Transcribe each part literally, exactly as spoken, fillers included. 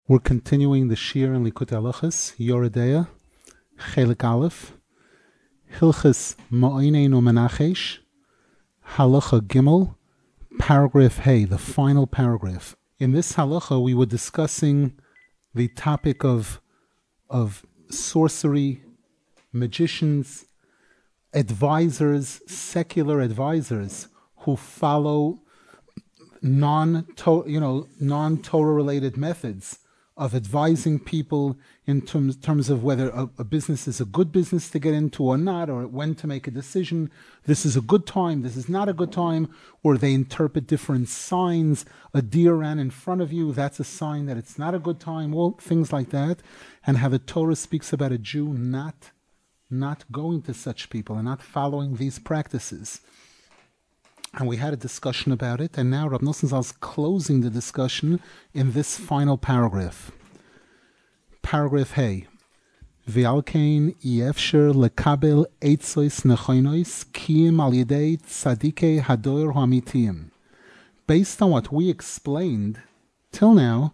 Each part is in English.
We're continuing the Shir in Likutei Halachos, Yoredeya, Chelik Aleph, Hilchos Ma'oneinu Menachesh, Halacha Gimel, paragraph Hey, the final paragraph. In this halacha, we were discussing the topic of, of sorcery, magicians, advisors, secular advisors who follow non, you know, non-Torah related methods of advising people in terms, terms of whether a, a business is a good business to get into or not, or when to make a decision. This is a good time, this is not a good time, or they interpret different signs. A deer ran in front of you, that's a sign that it's not a good time, well, things like that. And how the Torah speaks about a Jew not, not going to such people and not following these practices. And we had a discussion about it, and now Rav Nosson Zal is closing the discussion in this final paragraph. Paragraph Hey. V'alkein yefsher lekabel eitzois nechonos kiyim al yedei tzadikei hador ha'amitiyim. Based on what we explained till now,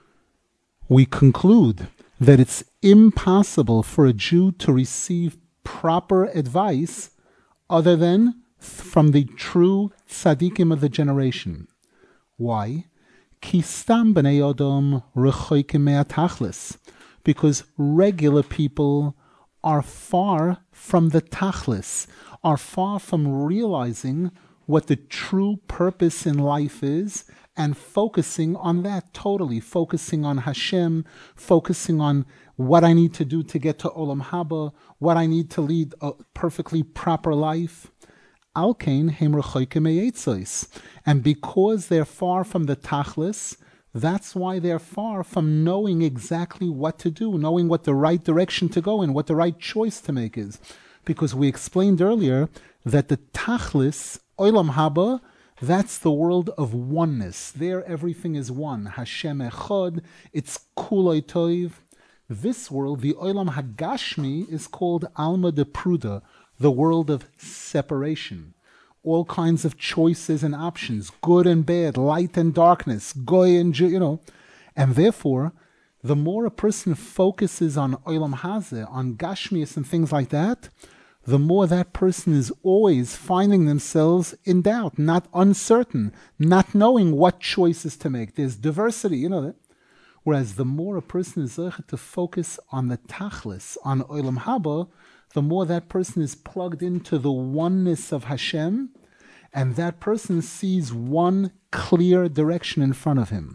we conclude that it's impossible for a Jew to receive proper advice other than from the true tzaddikim of the generation. Why? Ki stam b'nei odom rechoikim me'atachlis. Because regular people are far from the tachlis, are far from realizing what the true purpose in life is and focusing on that totally, focusing on Hashem, focusing on what I need to do to get to Olam Haba, what I need to lead a perfectly proper life. Alkein heim rechoikim me'etzois. And because they're far from the tachlis, that's why they're far from knowing exactly what to do, knowing what the right direction to go in, what the right choice to make is. Because we explained earlier that the tachlis, olam haba, that's the world of oneness. There everything is one. Hashem echad, it's kuloi toiv. This world, the olam hagashmi, is called alma de pruda, the world of separation. All kinds of choices and options, good and bad, light and darkness, goy and Jew, you know. And therefore, the more a person focuses on olam hazeh, on gashmias and things like that, the more that person is always finding themselves in doubt, not uncertain, not knowing what choices to make. There's diversity, you know that. Whereas the more a person is able to focus on the tachlis, on olam haba, the more that person is plugged into the oneness of Hashem, and that person sees one clear direction in front of him.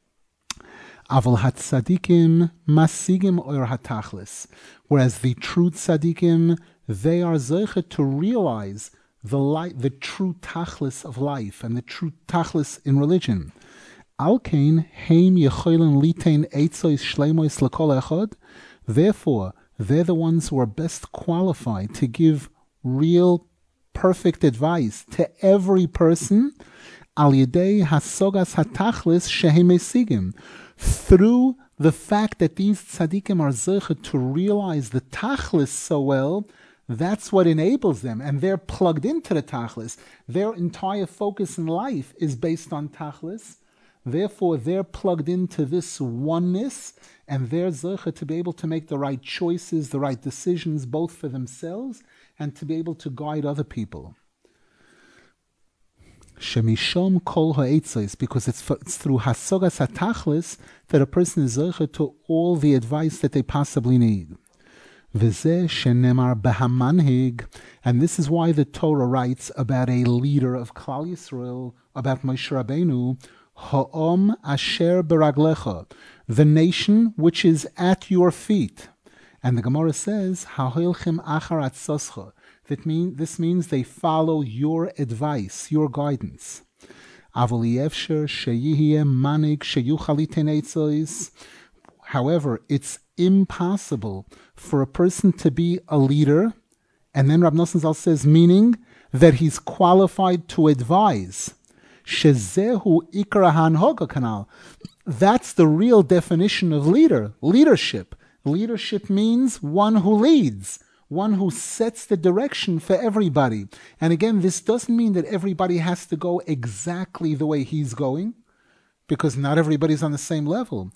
Aval hatzadikim masigim or hatachlis. Whereas the true tzadikim, they are zeichet to realize the light, the true tachlis of life, and the true tachlis in religion. Alkein heim yecholen litein eitzois shleimois lekol echad. Therefore, they're the ones who are best qualified to give real, perfect advice to every person. Al yedei hasogas hatachlis shehem mesigim, through the fact that these tzaddikim are zeichet to realize the tachlis so well. That's what enables them, and they're plugged into the tachlis. Their entire focus in life is based on tachlis. Therefore, they're plugged into this oneness, and they're zeichet to be able to make the right choices, the right decisions, both for themselves and to be able to guide other people. Shemishom kol ha'etzos, because it's, it's through hasogas hatachlis that a person is zeichet to all the advice that they possibly need. V'zeh shenemar b'hamanhig, and this is why the Torah writes about a leader of Klal Yisrael, about Moshe Rabbeinu, Ha'om asher beraglecha, the nation which is at your feet. And the Gemara says, Ha'hoilchem achar atzoscha. That mean, this means they follow your advice, your guidance. Avol yefsher sheyihye manig sheyuchal litein eitzois. However, it's impossible for a person to be a leader, and then Rav Nosson Zal says, meaning that he's qualified to advise. Shezehu ikra hanhoga kanal. That's the real definition of leader, leadership. Leadership means one who leads, one who sets the direction for everybody. And again, this doesn't mean that everybody has to go exactly the way he's going, because not everybody's on the same level.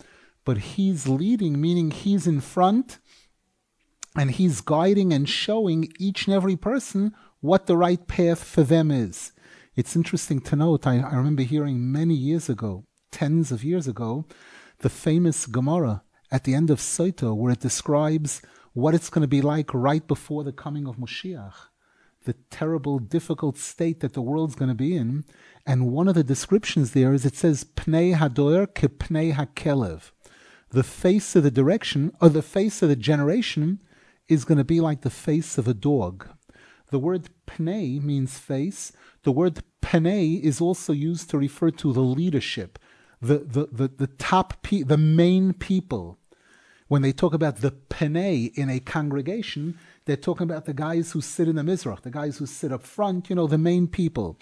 but he's leading, meaning he's in front, and he's guiding and showing each and every person what the right path for them is. It's interesting to note, I, I remember hearing many years ago, tens of years ago, the famous Gemara at the end of Soto, where it describes what it's going to be like right before the coming of Moshiach, the terrible, difficult state that the world's going to be in. And one of the descriptions there is, it says, Pnei Hadoer ke Pnei HaKelev. The face of the direction, or the face of the generation, is going to be like the face of a dog. The word Pnei means face. The word Pnei is also used to refer to the leadership, the the the, the top, pe- the main people. When they talk about the Pnei in a congregation, they're talking about the guys who sit in the Mizrach, the guys who sit up front, you know, the main people.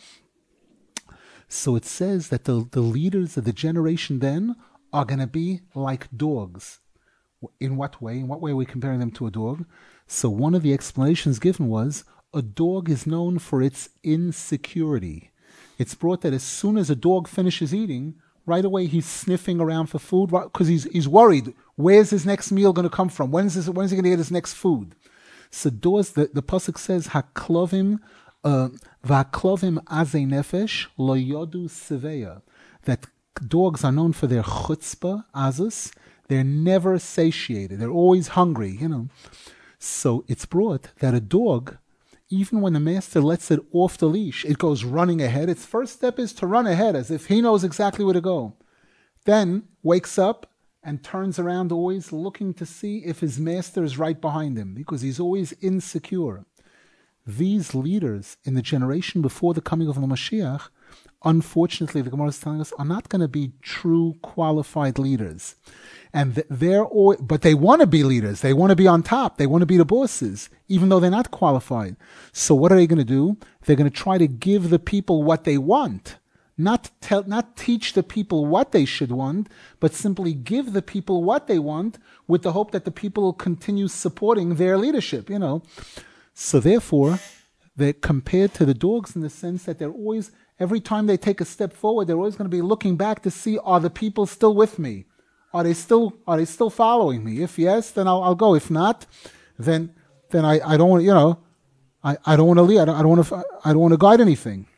So it says that the, the leaders of the generation then are going to be like dogs. In what way? In what way are we comparing them to a dog? So one of the explanations given was, a dog is known for its insecurity. It's brought that as soon as a dog finishes eating, right away he's sniffing around for food because he's he's worried. Where's his next meal going to come from? When's this, when's he going to get his next food? So doors, the, the pasuk says, "Haklovim, va'klovim azei nefesh lo yodu seveya." That dogs are known for their chutzpah, azus. They're never satiated. They're always hungry, you know. So it's brought that a dog, even when the master lets it off the leash, it goes running ahead. Its first step is to run ahead as if he knows exactly where to go. Then wakes up and turns around, always looking to see if his master is right behind him, because he's always insecure. These leaders in the generation before the coming of the Mashiach, unfortunately, the Gemara is telling us, are not going to be true qualified leaders. And they're all, but they want to be leaders. They want to be on top. They want to be the bosses, even though they're not qualified. So what are they going to do? They're going to try to give the people what they want. Not tell, not teach the people what they should want, but simply give the people what they want with the hope that the people will continue supporting their leadership, you know. So therefore, they're compared to the dogs in the sense that they're always, every time they take a step forward, they're always going to be looking back to see, are the people still with me? Are they still are they still following me? If yes, then I'll, I'll go. If not, then then I, I don't want, you know, I, I don't want to lead. I don't, I don't want to I don't want to guide anything.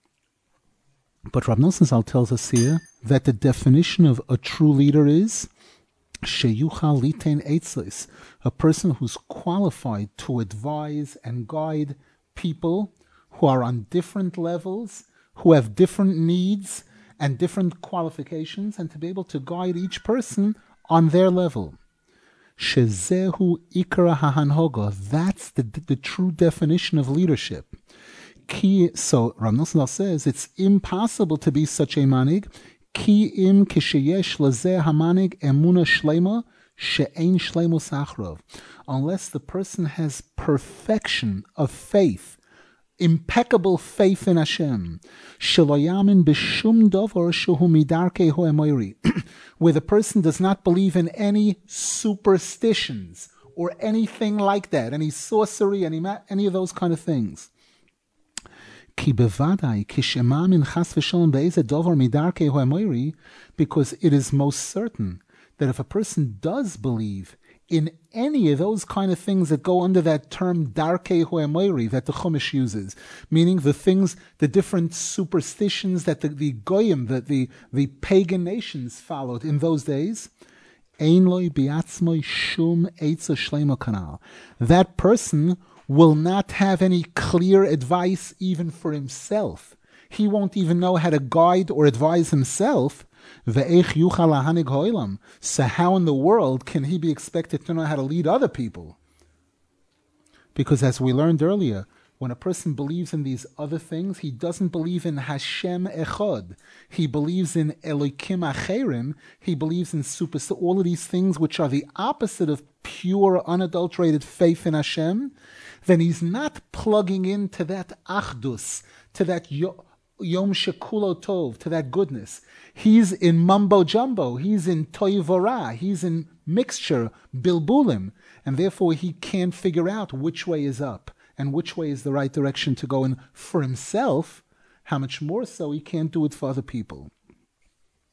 But Rav Nosson Zal tells us here that the definition of a true leader is sheyuchal litein eitzos, a person who's qualified to advise and guide people who are on different levels, who have different needs and different qualifications, and to be able to guide each person on their level. Shezehu ikra hahanhoga. That's the, the, the true definition of leadership. Ki, so Rav Nosson says it's impossible to be such a manig. Ki im kisheyesh lazeh hamanig emuna shlema she'ein shlemos achrov. Unless the person has perfection of faith, impeccable faith in Hashem, shelo b'shum davar shehu midarkei ho'emoiri, where the person does not believe in any superstitions or anything like that, any sorcery, any ma- any of those kind of things. Ki bevadai kisheman chas v'shalom be'ezeh davar midarkei ho'emoiri, because it is most certain that if a person does believe in any of those kind of things that go under that term darkei ho'emoiri that the Chumash uses, meaning the things, the different superstitions that the, the goyim, that the, the pagan nations followed in those days, ein loi biatzmoi shum eitza shlema kanal. That person will not have any clear advice even for himself. He won't even know how to guide or advise himself. So how in the world can he be expected to know how to lead other people? Because as we learned earlier, when a person believes in these other things, he doesn't believe in Hashem Echad. He believes in Elokim Acherim. He believes in super, all of these things which are the opposite of pure, unadulterated faith in Hashem. Then he's not plugging into that Achdus, to that Yo- Yom Shekulo Tov, to that goodness. He's in mumbo jumbo. He's in toivora. He's in mixture, bilbulim, and therefore he can't figure out which way is up and which way is the right direction to go in for himself. How much more so he can't do it for other people.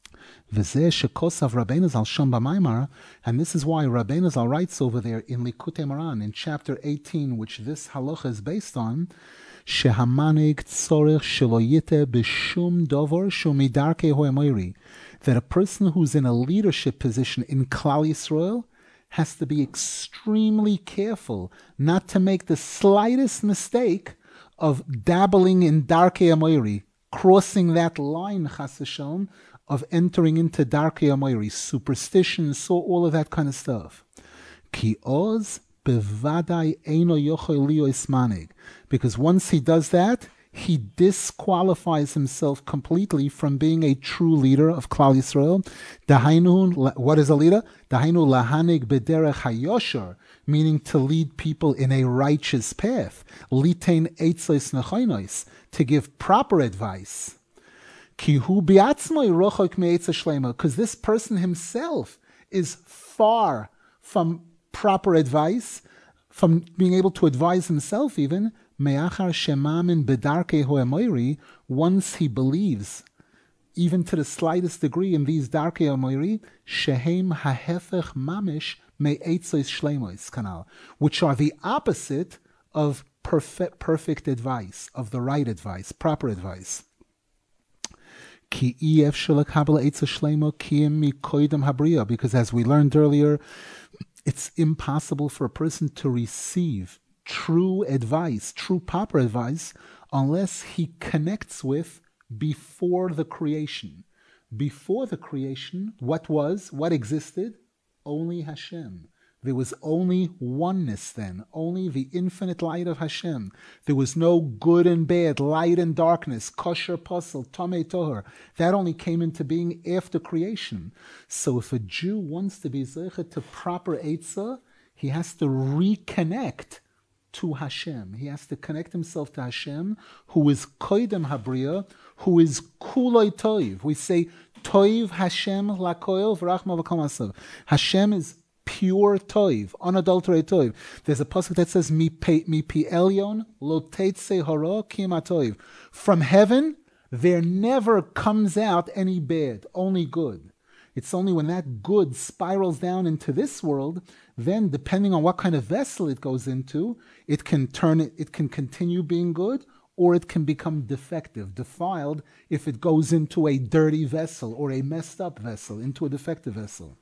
V'zeh shekosav Rabbeinu Zal Shom B'maimar, and this is why Rabbeinu Zal writes over there in Likutei Moran, in chapter eighteen, which this halacha is based on, Shehamanig tzorech shelo yiteh b'shum dover shumidarkei ho'emoiri, that a person who's in a leadership position in Klal Yisrael has to be extremely careful not to make the slightest mistake of dabbling in Darkei Amoiri, crossing that line, chas v'shalom, of entering into Darkei Amoiri, superstition, so all of that kind of stuff. Ki oz bevadai eino yochel liyos manig, because once he does that, he disqualifies himself completely from being a true leader of Klal Yisrael. Dahainu, what is a leader? Dahainu lahanig bederech hayosher, meaning to lead people in a righteous path. Litein eitzos nechonos, to give proper advice. Kihu biatzmoi rochok me'etza shlema, because this person himself is far from proper advice, from being able to advise himself even. Me'achar shemamin bedarkei ho'emoiri, once he believes, even to the slightest degree, in these darkei ho'emoiri, shehem hahefech mamish me'etzos shleimos kanal, which are the opposite of perfect, perfect advice, of the right advice, proper advice. Ki ef shelakabel etzos shleimo kiim mikoidem habria, because as we learned earlier, it's impossible for a person to receive true advice, true proper advice, unless he connects with before the creation. Before the creation, what was, what existed? Only Hashem. There was only oneness then, only the infinite light of Hashem. There was no good and bad, light and darkness, kosher, puzzle, tamei, tohar. That only came into being after creation. So if a Jew wants to be zeicha to proper Eitzah, he has to reconnect to Hashem. He has to connect himself to Hashem, who is Koidem Habriya, who is Kuloi Toiv. We say, Toiv Hashem lakoil v'rachma v'kol masav. Hashem is pure Toiv, unadulterated Toiv. There's a pasuk that says, Mi pi elyon lo teitze hara ki ma toiv. From heaven, there never comes out any bad, only good. It's only when that good spirals down into this world, then depending on what kind of vessel it goes into, it can turn it, it can continue being good, or it can become defective, defiled, if it goes into a dirty vessel or a messed up vessel, into a defective vessel.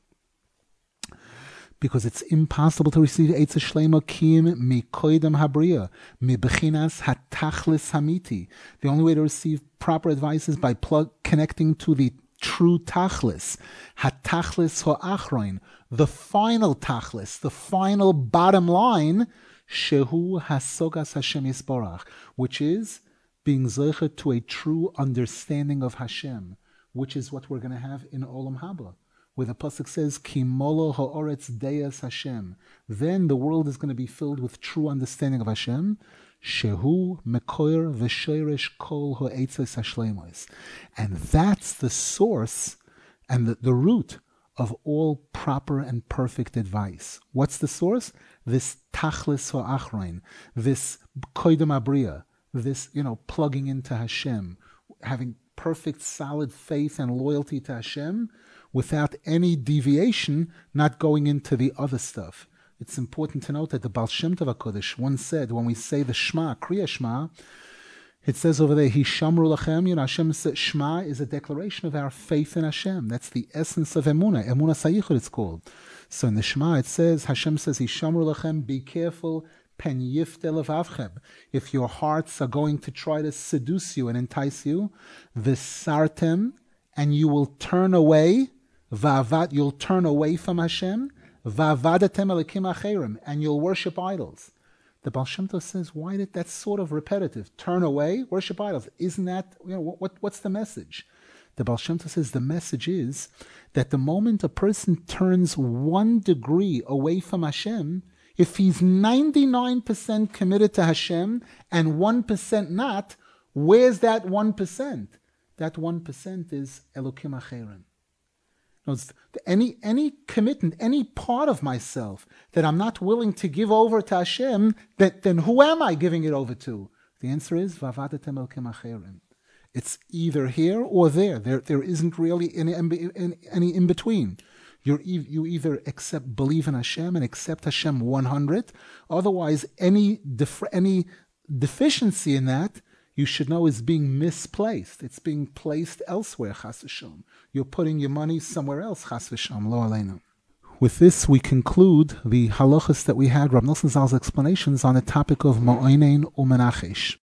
Because it's impossible to receive Eitzah Shlema Kiyim Mikoidem Habriya, Mibechinas Hatachlis Hamiti. The only way to receive proper advice is by plug connecting to the true tachlis, hatachlis ho'achroin, the final tachlis, the final bottom line, shehu hasogas Hashem yisborach, which is being zeicha to a true understanding of Hashem, which is what we're going to have in Olam Haba, where the pasuk says, Ki molo ha'oretz deis Hashem. Then the world is going to be filled with true understanding of Hashem. Shehu mekoyer v'sheirish kol ha'etzos hashleimos, and that's the source and the, the root of all proper and perfect advice. What's the source? This tachlis ha'achrein, this koidem abriya, this, you know, plugging into Hashem, having perfect, solid faith and loyalty to Hashem, without any deviation, not going into the other stuff. It's important to note that the Baal Shem Tov HaKodesh once said, when we say the Shema, Kriya Shema, it says over there, Hishamru Lachem, you know, Hashem says, Shema is a declaration of our faith in Hashem. That's the essence of Emunah. Emunah Sayichud it's called. So in the Shema it says, Hashem says, Hishamru Lachem, be careful, pen yiftel avavchem. If your hearts are going to try to seduce you and entice you, v'sartem, and you will turn away, v'avat, you'll turn away from Hashem, v'avadatem elikim acherim, and you'll worship idols. The Baal Shem Tov says, why did that's sort of repetitive? Turn away, worship idols. Isn't that, you know, what, what what's the message? The Baal Shem Tov says the message is that the moment a person turns one degree away from Hashem, if he's ninety-nine percent committed to Hashem and one percent not, where's that one percent? That one percent is Elokim Acherim. Any any commitment, any part of myself that I'm not willing to give over to Hashem, that, then who am I giving it over to? The answer is Vavadatem Elokim Acherim. It's either here or there. There, there isn't really any, any, any in between. You're, you either accept, believe in Hashem and accept Hashem one hundred. Otherwise, any def, any deficiency in that, you should know, is being misplaced. It's being placed elsewhere, chas v'shalom. You're putting your money somewhere else, chas v'shalom, lo aleinu. With this, we conclude the halachas that we had, Rav Nosson Zal's explanations on the topic of Ma'onein u'Menachesh.